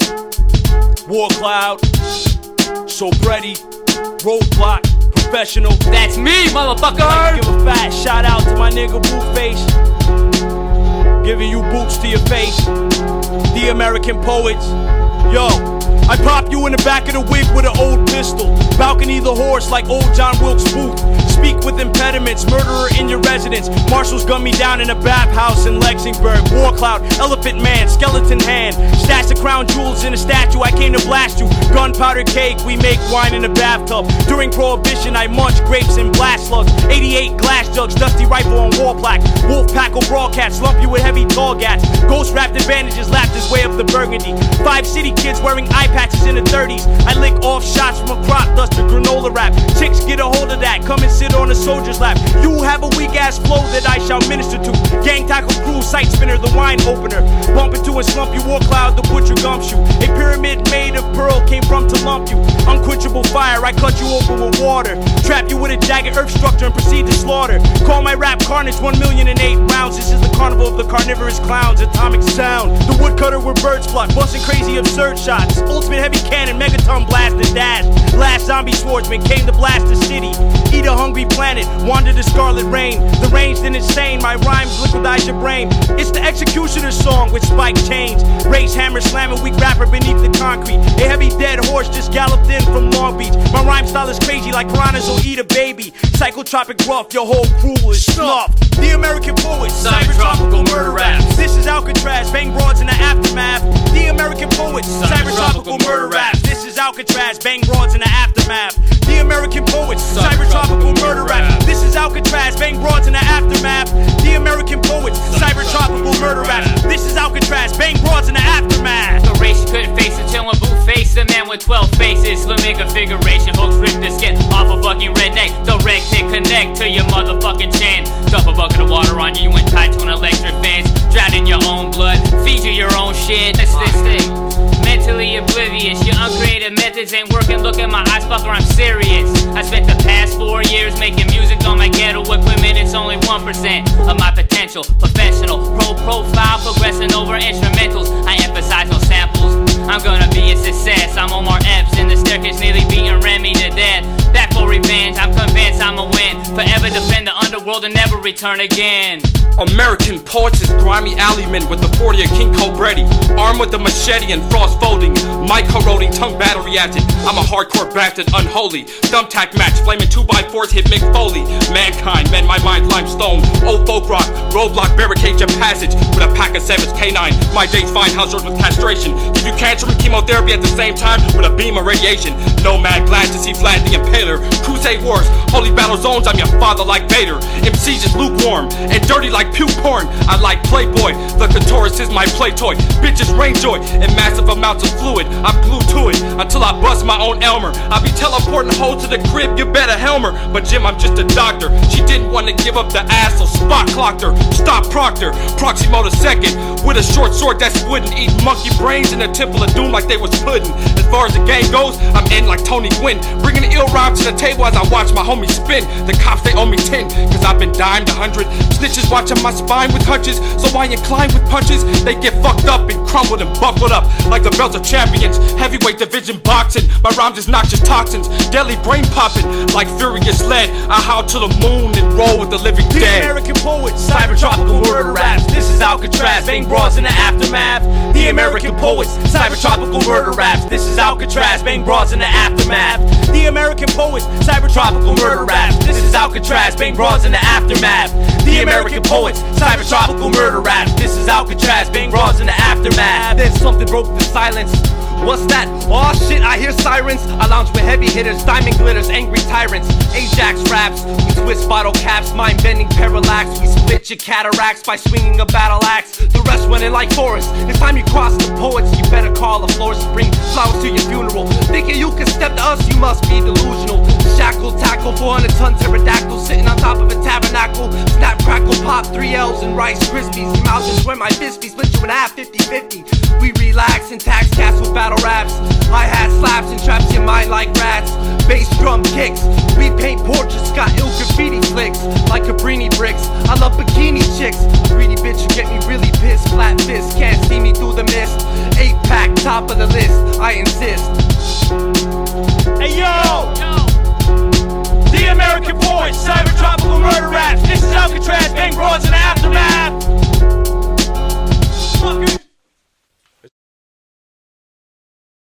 War Cloud, Sobretti, Roadblock, Professional. That's me, motherfucker! I'd like to give a fat shout out to my nigga Bootface, giving you boots to your face. The American Poets. Yo, I pop you in the back of the wig with an old pistol. Balcony the horse like old John Wilkes Booth. Speak with impediments, murderer in your residence. Marshals gun me down in a bathhouse in Lexingburg. War Cloud, Elephant Man, Skeleton Hand. Stash the crown jewels in a statue, I came to blast you. Gunpowder cake, we make wine in a bathtub. During Prohibition, I munch grapes and blast slugs. 88 glass jugs, dusty rifle on wall plaque. Wolf pack or broadcast, slump you with heavy tall gats. Ghost wrapped in bandages, lapped his way up the Burgundy. 5 city kids wearing eye patches in the 30s. I lick off shots from a crop duster, granola wrap. Chicks get a hold of that, come and sit on a soldier's lap. You have a weak ass flow that I shall minister to. Gang tackle crew, sight spinner, the wine opener. Bump into and slump you, War Cloud, the butcher gumshoe. A pyramid made of pearl came from to lump you. Unquenchable fire, I cut you open with water. Trap you with a jagged earth structure and proceed to slaughter. Call my rap carnage 1,000,008 rounds. This is the carnival of the carnivorous clowns. Atomic sound, the woodcutter where birds flock. Busting crazy absurd shots. Ultimate heavy cannon, megaton blast and dash. Last zombie swordsman came to blast the city. Eat a hungry planet, wander the scarlet rain. The range then insane, my rhymes liquidize your brain. It's the executioner's song with spiked chains. Race hammer slamming, weak rapper beneath the concrete. A heavy dead horse just galloped in from Long Beach. My rhyme style is crazy like piranhas will eat a baby. Psychotropic rough, your whole crew is snuffed. The American Poets, cybertropical murder raps. This is Alcatraz, bang broads in the aftermath. The American Poets, cybertropical murder raps. This is Alcatraz, bang broads in the aftermath. The American Poets, cybertropical murder rap. This is Alcatraz, bang broads in the aftermath. The American Poets, cybertropical murder rap. This is Alcatraz, bang broads in the aftermath. The race you couldn't face it, chillin' boot face. A man with 12 faces, slimming configuration. Hooks rip the skin off a fucking redneck. The rec hit connect to your motherfucking chin. Dump a bucket of water on you, you went tied to an electric fence. Drown in your own blood, feed you your own shit. That's this thing. Mentally oblivious, your uncreative methods ain't working. Look at my eyes, fucker, I'm serious. I spent the past 4 years making music on my ghetto equipment. It's only 1% of my potential. Professional, profile, progressing over instrumentals. I emphasize no samples. I'm gonna be a success. I'm Omar Epps in the staircase, nearly beating Remy to death. Back for revenge, I'm convinced I'ma win. Forever defend the underworld and never return again. American Poets is grimy alleymen with the 40 of King Cobretti. Armed with a machete and frost folding. Mic corroding, tongue battery acid. I'm a hardcore bastard, unholy. Thumbtack match, flaming 2x4s hit Mick Foley. Mankind, mend my mind limestone. Old folk rock, roadblock, barricade your passage. With a pack of Savage K9, my date's fine house with castration. Give you cancer and chemotherapy at the same time with a beam of radiation. Nomad, glad to see Vlad the Impaler. Crusade wars, holy battle zones, I'm your father like Vader. MC just lukewarm and dirty like puke porn. I like Playboy, the clitoris is my play toy. Bitches rain joy in massive amounts of fluid. I'm glued to it until I bust my own Elmer. I be teleporting hoes to the crib, you better Helmer. But Jim, I'm just a doctor. She didn't want to give up the ass, so Spot clocked her. Stop Proctor, Proximo the second. With a short sword that's wooden, eat monkey brains in the temple of doom like they was pudding. As far as the game goes, I'm in like Tony Gwynn. Bringing the ill rhyme to the table as I watch my homies spin. The cops, they owe me 10, cause I've been dimed 100. Snitches watching my spine with hunches, so I incline with punches. They get fucked up and crumbled and buckled up like the belts of champions. Heavyweight division boxing, my rhymes is noxious toxins. Deadly brain popping like furious lead. I howl to the moon and roll with the living The dead. American Poets, cybertropical murder raps. This is Alcatraz, bang broads in the aftermath. The American Poets, cybertropical murder raps. This is Alcatraz, bang broads in the aftermath. The American Poets, cybertropical murder raps. This is Alcatraz, bang broads in the aftermath. The American Poets, cybertropical murder raps. This is Alcatraz, bang broads in the aftermath. Then something broke the silence. What's that? Aw shit, I hear sirens. I lounge with heavy hitters, diamond glitters, angry tyrants. Ajax raps, we twist bottle caps, mind bending parallax. We split your cataracts by swinging a battle axe. The rest went in like forests. It's time you cross the poets. You better call a florist, bring flowers to your funeral. Thinking you can step to us, you must be delusional. Shackle, tackle, 400-ton pterodactyl sitting on top of a tabernacle. Snap, crackle, pop, 3 L's and Rice Krispies. Your mouth is where my biscuits split you in half, 50-50. We relax and tax cats with battle raps. Hi-hat slaps and traps your mind like rats. Bass drum kicks. We paint portraits, got ill graffiti flicks like Cabrini bricks. I love bikini chicks. Greedy bitch, you get me really pissed. Flat fist, can't see me through the mist. 8-pack top of the list, I insist. Hey yo! The American Poets, cyber tropical murder raps. This is Alcatraz, bang broads